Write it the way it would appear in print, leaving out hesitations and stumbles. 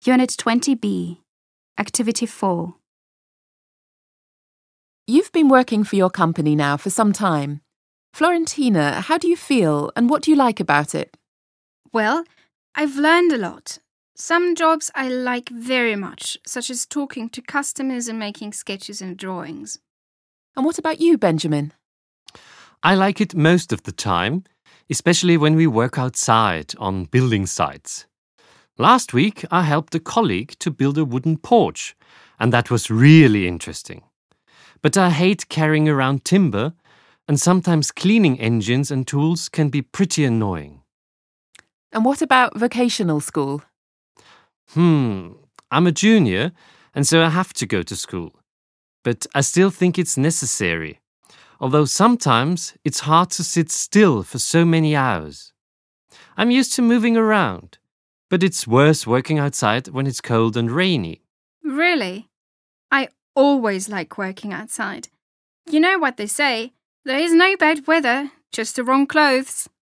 Unit 20B, Activity 4. You've been working for your company now for some time. Florentina, how do you feel and what do you like about it? Well, I've learned a lot. Some jobs I like very much, such as talking to customers and making sketches and drawings. And what about you, Benjamin? I like it most of the time, especially when we work outside on building sites. Last week, I helped a colleague to build a wooden porch, and that was really interesting. But I hate carrying around timber, and sometimes cleaning engines and tools can be pretty annoying. And what about vocational school? I'm a junior, and so I have to go to school. But I still think it's necessary, although sometimes it's hard to sit still for so many hours. I'm used to moving around, but it's worse working outside when it's cold and rainy. Really? I always like working outside. You know what they say, there is no bad weather, just the wrong clothes.